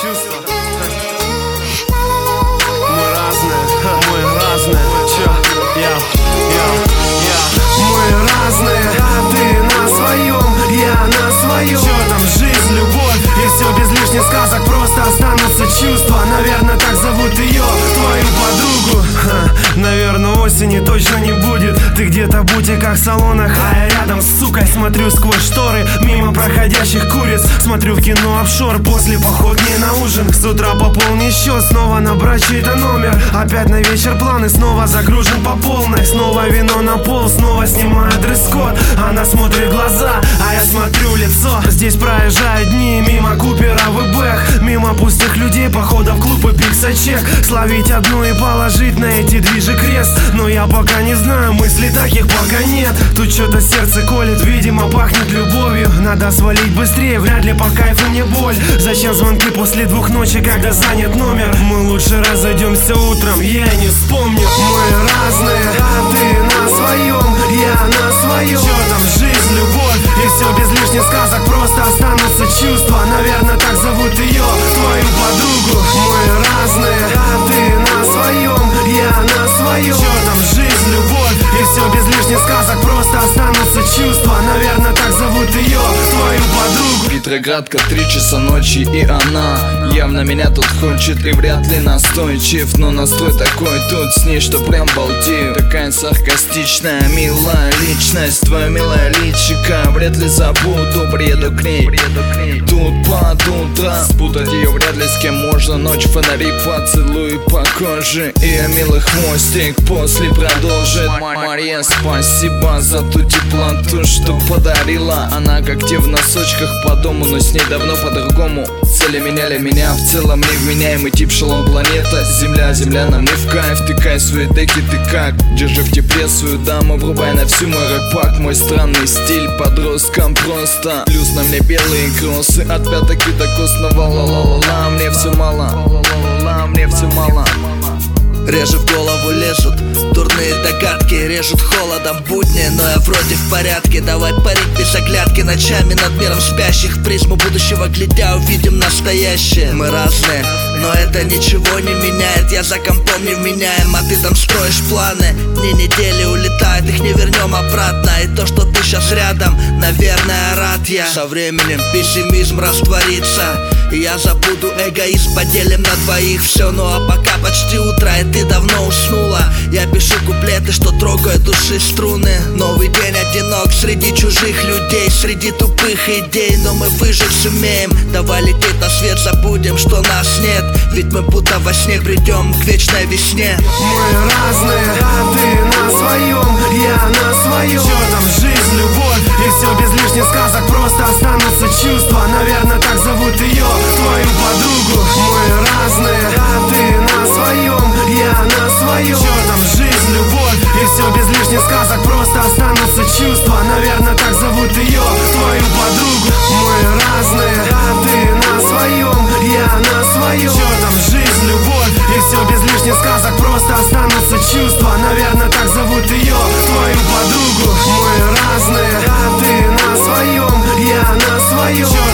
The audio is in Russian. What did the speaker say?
чувства. Мы разные, чё? Мы разные, ты на своем, я на своем. Чё там, жизнь, любовь, и все без лишних сказок, просто останутся чувства. Наверное, так зовут ее, твою подругу. Наверное, осени точно не будет. Ты где-то в бутиках, салонах, а я рядом с сукой. Смотрю сквозь шторы, мимо проходящих куриц. Смотрю в кино офшор, после поход не на ужин. С утра пополни счет, снова набрать чей-то номер. Опять на вечер планы, снова загружен по полной. Снова вино на пол, снова снимаю дресс-код. Она смотрит в глаза, а я смотрю лицо. Здесь проезжают дни, мимо Куперов и Бэх. Мимо пустых людей, похода в клуб и пиксачек. Словить одну и положить на эти движи крест. Но я пока не знаю, мыслей таких пока нет. Тут что-то сердце колет, видимо пахнет любовью. Надо свалить быстрее, вряд ли по кайфу мне боль. Зачем звонки после 2 ночи, когда занят номер? Мы лучше разойдемся утром, я не вспомню. Мы разные, ты на своем, я на своем. Чё там, жизнь, любовь, и все без лишних сказок, просто останутся чувства. Наверное, так зовут ее, твою подругу. Мы разные, ты на своем, я на своем. Чё там, жизнь, любовь, и все без лишних сказок, просто останутся чувства. Наверное, так зовут ее, твою подругу. Петроградка, 3 часа ночи, и она явно меня тут хочет, и вряд ли настойчив. Но настрой такой тут с ней, что прям балдею. Такая саркастичная, милая личность. Твоя милая личика, вряд ли забуду. Приеду к ней тут под утро. Спутать ее вряд ли с кем можно. Ночь, фонари, поцелуй по коже. И милый хвостик после продолжит. Мария, спасибо за ту теплоту, что подарила. Она как те в носочках по дому, но с ней давно по-другому. Цели меняли меня, в целом невменяемый тип, шалом планета. Земля нам не в кайф. Тыкай свои деки, ты как? Держи в тепле свою даму, врубай на всю мой рэп-пак. Мой странный стиль подросткам просто. Плюс на мне белые кроссы, от пяток и до костного ла-ла-ла-ла. Мне все мало, ла-ла-ла-ла, мне все мало. Реже в голову лезут дурные догадки, режут холодом будни, но я вроде в порядке. Давай парить без оглядки, ночами над миром спящих. В призму будущего глядя увидим настоящее. Мы разные, но это ничего не меняет. Я за компом невменяем, а ты там строишь планы. Дни недели улетают, их не вернем обратно. И то, что ты сейчас рядом, наверное, рад я. Со временем пессимизм растворится, и я забуду эгоизм, поделим на двоих все. Ну а пока почти утро, и ты давно уснула. Я пишу куплеты, что трогают души струны. Новый день одинок среди чужих людей, среди тупых идей, но мы выжить сумеем. Давай лететь на свет, забудем, что нас нет. Ведь мы будто во сне придем к вечной весне. Мы разные, ты на своем, я на своем. Чё там, жизнь, любовь, и все без лишних сказок, просто останутся чувства. Наверное, так зовут ее, твою подругу. Мы разные, ты на своем, я на своем. Чё там, жизнь, любовь, и все без лишних сказок, просто останутся чувства. Наверное, так зовут ее, твою подругу. Мы разные, ты на своем, я на своем. Чё там, жизнь, любовь, и все без лишних сказок, просто останутся чувства. Наверное, так зовут ее, твою подругу. Мы разные, ты на своем, я на своем.